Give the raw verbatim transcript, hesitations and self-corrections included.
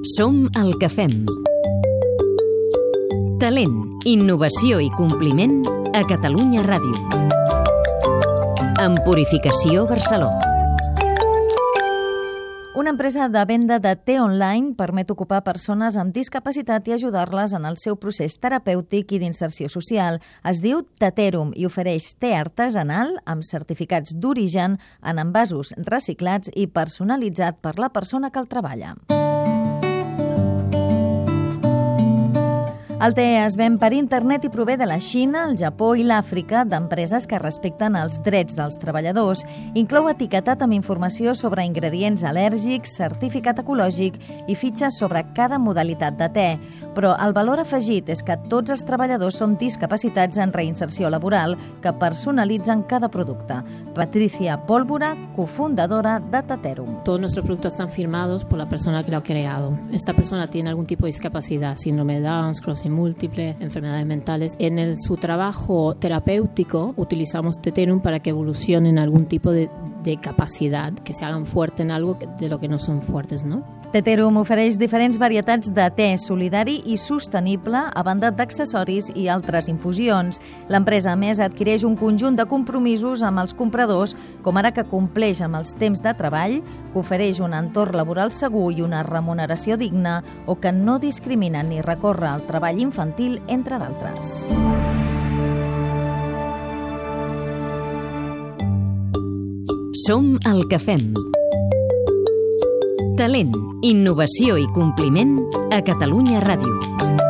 Som el que fem. Talent, innovació i compliment a Catalunya Ràdio. Amb Purificació Barceló. Una empresa de venda de te online permet ocupar persones amb discapacitat i ajudar-les en el seu procés terapèutic i d'inserció social. Es diu Taterum i ofereix te artesanal amb certificats d'origen en envasos reciclats i personalitzat per la persona que el treballa. El te es ven per internet i prové de la Xina, el Japó i l'Àfrica d'empreses que respecten els drets dels treballadors. Inclou etiquetat amb informació sobre ingredients al·lèrgics, certificat ecològic i fitxes sobre cada modalitat de te. Però el valor afegit és que tots els treballadors són discapacitats en reinserció laboral que personalitzen cada producte. Patricia Pólvora, cofundadora de Taterum. Todos nuestros productos están firmados por la persona que lo ha creado. Esta persona tiene algún tipo de discapacidad, síndrome de Down, esclerosis múltiple, enfermedades mentales. En el, su trabajo terapéutico utilizamos Taterum para que evolucionen algún tipo de, de capacidad, que se hagan fuertes en algo de lo que no son fuertes, ¿no? Taterum ofereix diferents varietats de te solidari i sostenible a banda d'accessoris i altres infusions. L'empresa, a més, adquireix un conjunt de compromisos amb els compradors, com ara que compleix amb els temps de treball, que ofereix un entorn laboral segur i una remuneració digna o que no discrimina ni recorre al treball infantil, entre d'altres. Som el que fem. Talent, innovació i compliment a Catalunya Ràdio.